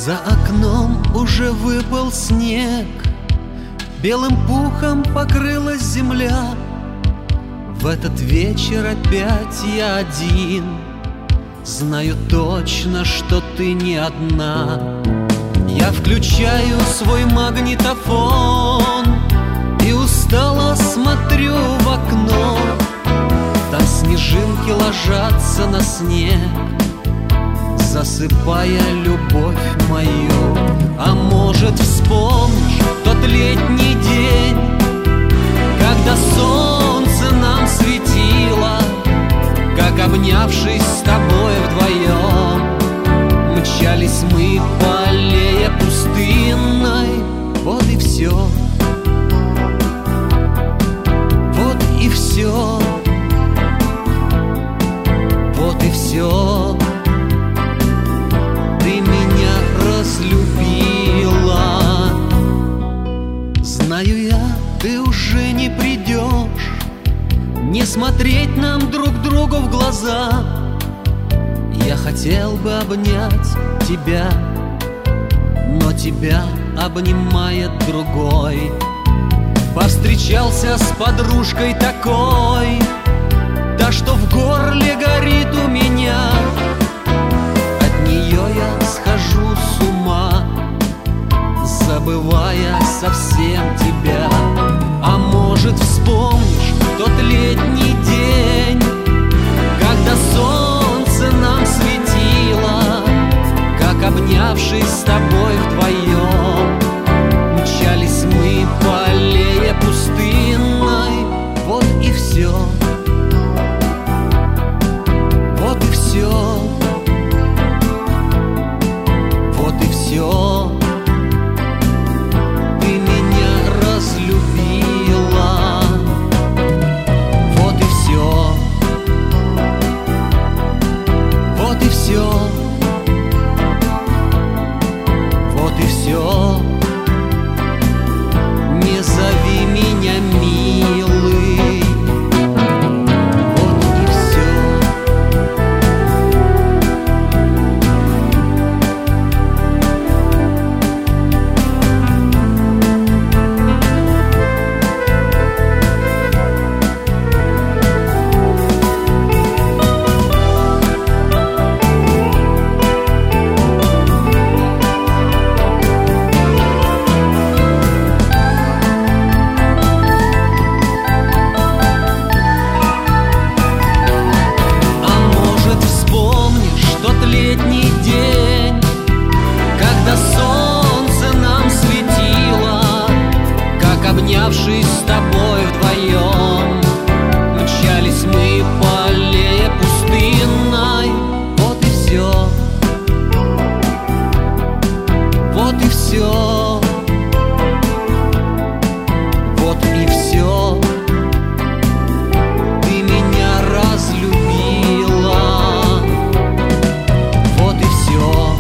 За окном уже выпал снег, белым пухом покрылась земля. В этот вечер опять я один, знаю точно, что ты не одна. Я включаю свой магнитофон и устало смотрю в окно. Там снежинки ложатся на снег, засыпая любовь мою. А может, вспомнишь тот летний день, когда солнце нам светило, как, обнявшись с тобой вдвоем, мчались мы по аллее пустынной. Вот и все, вот и все, вот и все. Ты меня разлюбила. Знаю я, ты уже не придешь, не смотреть нам друг другу в глаза. Я хотел бы обнять тебя, но тебя обнимает другой. Повстречался с подружкой такой, да что в горле горит у меня. От нее я схожу с ума, забывая совсем тебя. А может, вспомнишь тот летний день, когда солнце нам светило, как, обнявшись с тобой вдвоем, мчались мы по аллее пустынной. Вот и все, вот и все, вот и все. Ты меня разлюбила. Вот и все, вот и все, вот и все. Не зови меня милый. Вот и все. Обнявшись с тобой вдвоем, мчались мы по аллее пустынной. Вот и все, вот и все, вот и все. Ты меня разлюбила. Вот и все,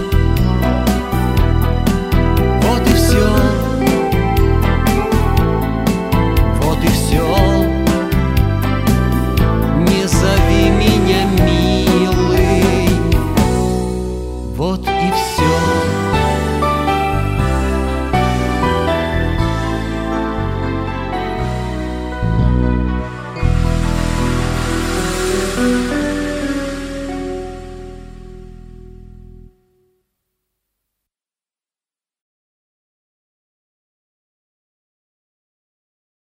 вот и все. Не зови меня милый. Вот и все.